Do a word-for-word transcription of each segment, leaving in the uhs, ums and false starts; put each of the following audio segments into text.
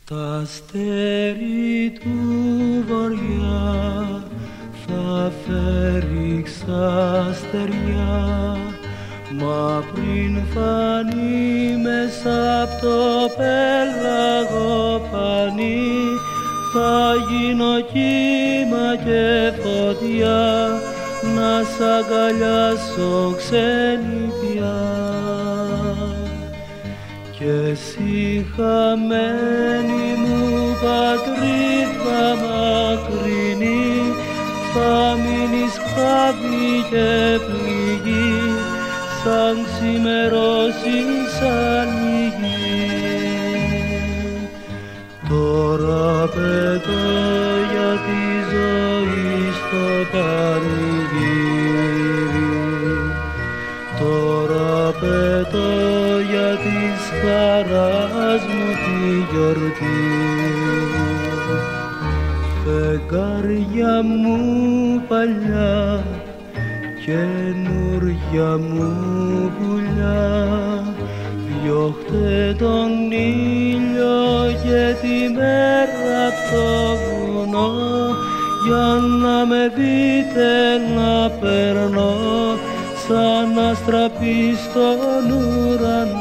Τα αστέρι του βοριά θα φέρει ξαστεριά, μα πριν φανεί μέσα απ' το πέλαγο πανί, θα γίνω κύμα και φωτιά, να σ' αγκαλιάσω ξενιτιά. Κι εσύ χαμένη μου πατρίδα μακρινή, θα μείνεις χάδι και πληγή, σαν ξημερώσεις ανοίγει. Τώρα πετώ για τη ζωή στο πανηγύρι, τώρα πετώ για της χαράς μου τη γιορτή. Φεγγάρια μου παλιά, καινούρια μου πουλιά, διώχτε τον ήλιο και τη μέρα απ' το βουνό, για να με δείτε να περνώ σαν αστραπή στον ουρανό.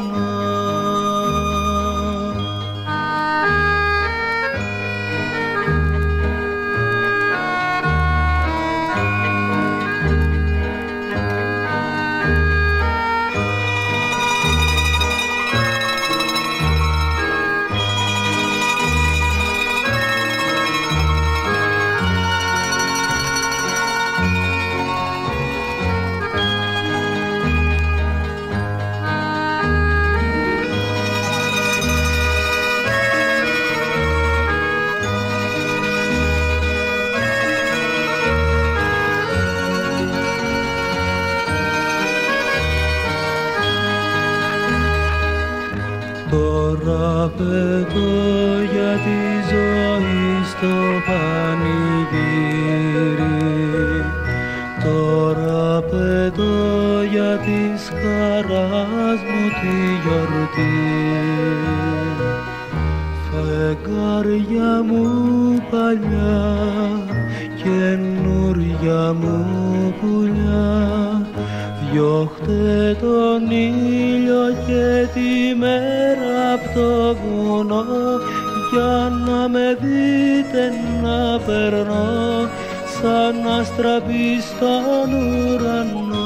Τώρα πετώ για τη ζωή στο πανηγύρι, τώρα πετώ για της χαράς μου τη γιορτή. Φεγγάρια μου παλιά, καινούρια μου πουλιά, διώχτε τον ήλιο και τη μέρα απ' το βουνό, για να με δείτε να περνώ σαν αστραπή στον ουρανό.